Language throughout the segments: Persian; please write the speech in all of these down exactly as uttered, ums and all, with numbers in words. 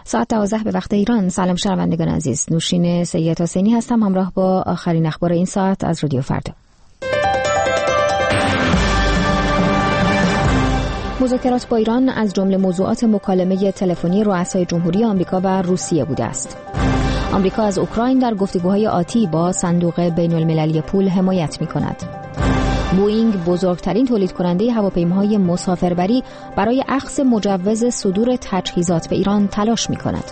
ساعت دوازده به وقت ایران. سلام شنوندگان عزیز، نوشین سید حسینی هستم همراه با آخرین اخبار این ساعت از رادیو فردا. مذاکرات با ایران از جمله موضوعات مکالمه تلفنی رؤسای جمهوری آمریکا و روسیه بوده است. آمریکا از اوکراین در گفتگوهای آتی با صندوق بین المللی پول حمایت می‌کند. بوئینگ بزرگترین تولید کننده هواپیماهای مسافربری برای اخذ مجوز صدور تجهیزات به ایران تلاش می‌کند.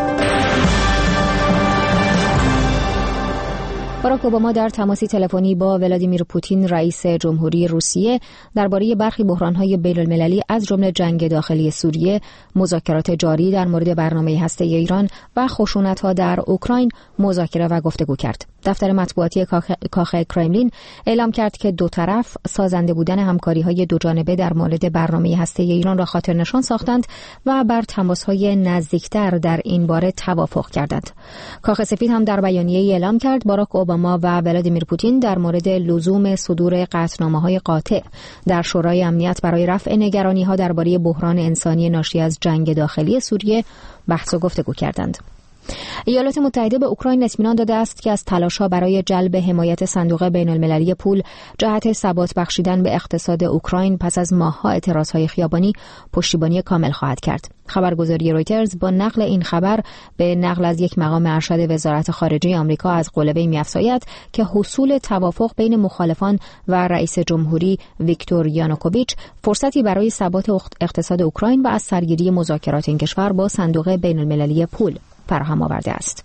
باراک اوباما در تماسی تلفنی با ولادیمیر پوتین رئیس جمهوری روسیه درباره برخی بحران‌های بین‌المللی از جمله جنگ داخلی سوریه، مذاکرات جاری در مورد برنامه هسته‌ای ایران و خشونت‌ها در اوکراین مذاکره و گفتگو کرد. دفتر مطبوعاتی کاخ کرملین اعلام کرد که دو طرف سازنده بودن همکاری‌های دوجانبه در مورد برنامه هسته‌ای ایران را خاطرنشان ساختند و بر تماس‌های نزدیکتر در این باره توافق کردند. کاخ سفید هم در بیانیه‌ای اعلام کرد باراک اوباما و ولادیمیر پوتین در مورد لزوم صدور قطعنامه‌های قاطع در شورای امنیت برای رفع نگرانی‌ها درباره بحران انسانی ناشی از جنگ داخلی سوریه بحث و گفتگو کردند. ایالات متحده به اوکراین اطمینان داده است که از تلاش‌ها برای جلب حمایت صندوق بین المللی پول جهت ثبات بخشیدن به اقتصاد اوکراین پس از ماه‌ها اعتراض‌های خیابانی پشتیبانی کامل خواهد کرد. خبرگزاری رویترز با نقل این خبر به نقل از یک مقام ارشد وزارت خارجه آمریکا از قول وی می‌افزاید که حصول توافق بین مخالفان و رئیس جمهوری ویکتور یانوکوویچ فرصتی برای ثبات اقتصاد اوکراین و از سرگیری مذاکرات این کشور با صندوق بین المللی پول فراهم آورده است.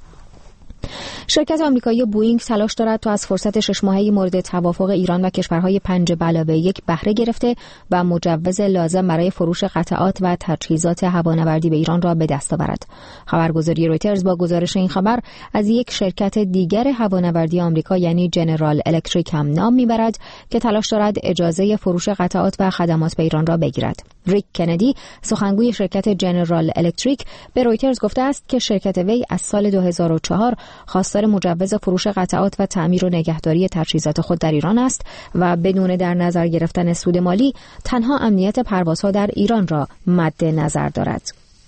شرکت آمریکایی بوئینگ تلاش دارد تا از فرصت شش ماهه‌ای مورد توافق ایران و کشورهای پنج به علاوه یک بهره گرفته و مجوز لازم برای فروش قطعات و تجهیزات هوانوردی به ایران را به دست آورد. خبرگزاری رویترز با گزارش این خبر از یک شرکت دیگر هوانوردی آمریکا یعنی جنرال الکتریک هم نام میبرد که تلاش دارد اجازه فروش قطعات و خدمات به ایران را بگیرد. ریک کندی سخنگوی شرکت جنرال الکتریک به رویترز گفته است که شرکت وی از سال دو هزار و چهار خواستار مجوز فروش قطعات و تعمیر و نگهداری تجهیزات خود در ایران است و بدون در نظر گرفتن سود مالی تنها امنیت پروازها در ایران را مد نظر دارد.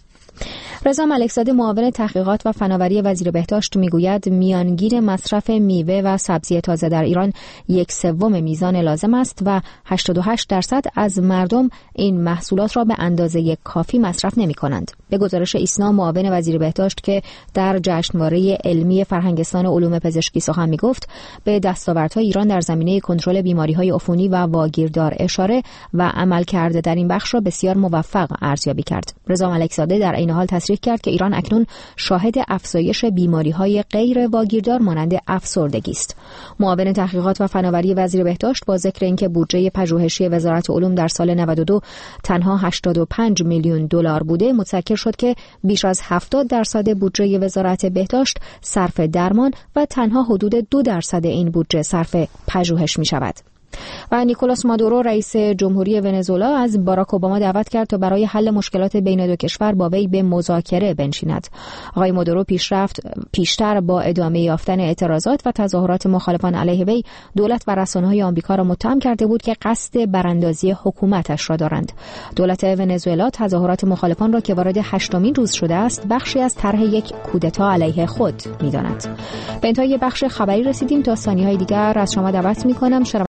رضا ملکزاده معاون تحقیقات و فناوری وزیر بهداشت میگوید میانگین مصرف میوه و سبزی تازه در ایران یک سوم میزان لازم است و هشتاد و هشت درصد از مردم این محصولات را به اندازه کافی مصرف نمی کنند. به گزارش ایسنا معاون وزیر بهداشت که در جشنواره علمی فرهنگستان و علوم پزشکی سخن می گفت به دستاوردهای ایران در زمینه کنترل بیماری‌های عفونی و واگیردار اشاره و عملکرد در این بخش را بسیار موفق ارزیابی کرد. رضا ملکزاده در این حال تصریح کرد که ایران اکنون شاهد افزایش بیماری‌های غیر واگیردار مانند افسردگی است. معاون تحقیقات و فناوری وزیر بهداشت با ذکر اینکه بودجه پژوهشی وزارت علوم در سال نود و دو تنها هشتاد و پنج میلیون دلار بوده، متذکر شد که بیش از هفتاد درصد بودجه وزارت بهداشت صرف درمان و تنها حدود دو درصد این بودجه صرف پژوهش می شود. و نیکولاس مادورو رئیس جمهوری ونزوئلا از باراک اوباما دعوت کرد تا برای حل مشکلات بین دو کشور با وی به مذاکره بنشیند. آقای مادورو پیشرفت پیشتر با ادامه یافتن اعتراضات و تظاهرات مخالفان علیه وی دولت و رسانه‌های آمریکا را متهم کرده بود که قصد براندازی حکومتش را دارند. دولت ونزوئلا تظاهرات مخالفان را که وارد هشتمین روز شده است بخشی از طرح یک کودتا علیه خود می‌داند. به انتهای بخش خبری رسیدیم. تا ثانیه‌های دیگر از شما دعوت می‌کنم